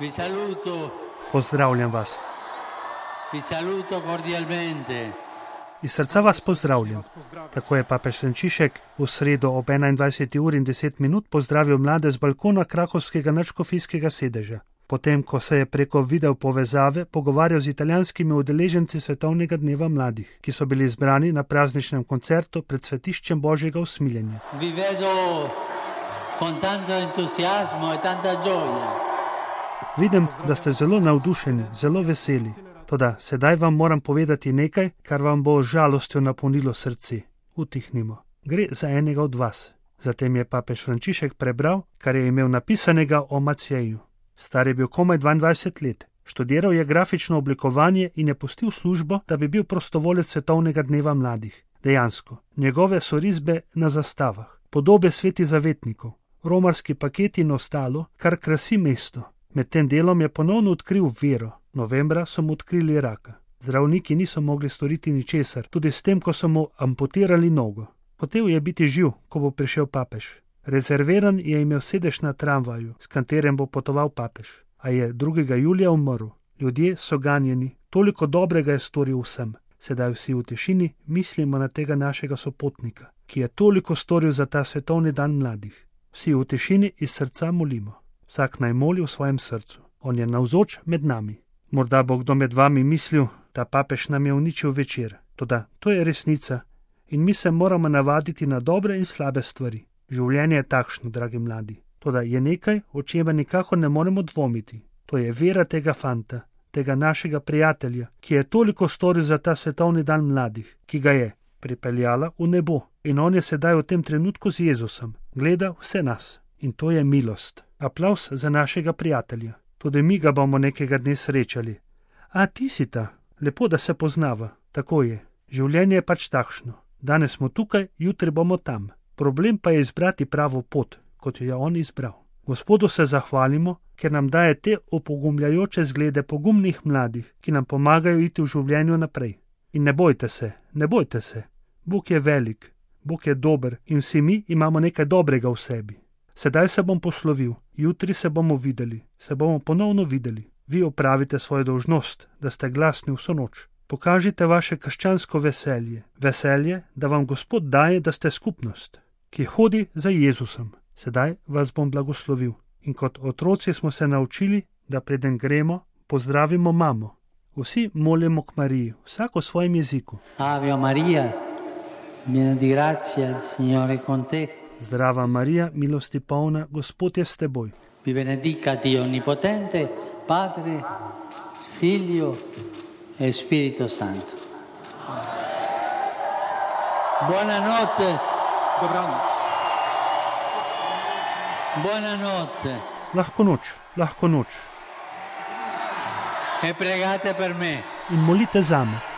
Vi saluto. Pozdravljam vas. Vi saluto cordialmente. Iz srca vas pozdravljam. Tako je papež Frančišek v sredo ob 21:10 pozdravil mlade z balkona krakovskega nadškofijskega sedeža, potem ko se je preko video povezave pogovarjal z italijanskimi udeleženci Svetovnega dneva mladih, ki so bili zbrani na prazničnem koncertu pred svetiščem Božjega usmiljenja. Vi vedo con tanto entusiasmo e tanta gioia. Vidim, da ste zelo navdušeni, zelo veseli. Toda sedaj vam moram povedati nekaj, kar vam bo z žalostjo napolnilo srce. Utihnimo. Gre za enega od vas. Zatem je papež Frančišek prebral, kar je imel napisanega o Macieju. Star je bil komaj 22 let. Študiral je grafično oblikovanje in je pustil službo, da bi bil prostovolec Svetovnega dneva mladih. Dejansko, njegove so risbe na zastavah, podobe svetih zavetnikov, romarski paketi in ostalo, kar krasi mesto. Med tem delom je ponovno odkril vero. Novembra so mu odkrili raka. Zdravniki niso mogli storiti ničesar, tudi s tem, ko so mu amputirali nogo. Hotel je biti živ, ko bo prišel papež. Rezerviran je imel sedež na tramvaju, s katerim bo potoval papež. A je 2. julija umrl. Ljudje so ganjeni, toliko dobrega je storil vsem. Sedaj vsi v tišini mislimo na tega našega sopotnika, ki je toliko storil za ta svetovni dan mladih. Vsi v tišini iz srca molimo. Vsak naj moli v svojem srcu. On je navzoč med nami. Morda bo kdo med vami mislil, da papež nam je uničil večer. Toda to je resnica in mi se moramo navaditi na dobre in slabe stvari. Življenje je takšno, dragi mladi. Toda je nekaj, o čemer nikakor ne moremo dvomiti. To je vera tega fanta, tega našega prijatelja, ki je toliko storil za ta svetovni dan mladih, ki ga je pripeljala v nebo. In on je sedaj v tem trenutku z Jezusom. Gleda vse nas. In to je milost. Aplavz za našega prijatelja. Tudi mi ga bomo nekega dne srečali. A ti si ta, lepo, da se poznava. Tako je. Življenje je pač takšno. Danes smo tukaj, jutri bomo tam. Problem pa je izbrati pravo pot, kot jo je on izbral. Gospodu se zahvalimo, ker nam daje te opogumljajoče zglede pogumnih mladih, ki nam pomagajo iti v življenju naprej. In ne bojte se, ne bojte se. Bog je velik, Bog je dober in vsi mi imamo nekaj dobrega v sebi. Sedaj se bom poslovil, jutri se bomo videli, se bomo ponovno videli. Vi opravite svojo dolžnost, da ste glasni vso noč. Pokažite vaše krščansko veselje, veselje, da vam Gospod daje, da ste skupnost, ki hodi za Jezusom. Sedaj vas bom blagoslovil. In kot otroci smo se naučili, da preden gremo, pozdravimo mamo. Vsi molimo k Mariji, vsak v svojem jeziku. Ave Maria, piena di grazia, il Signore è con te. Zdrava Marija, milosti polna, Gospod je s teboj. Vi benedica Dio Onnipotente, Padre, Figlio e Spirito Santo. Buonanotte. Dobranoc. Buonanotte. Lahko noč, lahko noč. E pregate per me. In molite zame.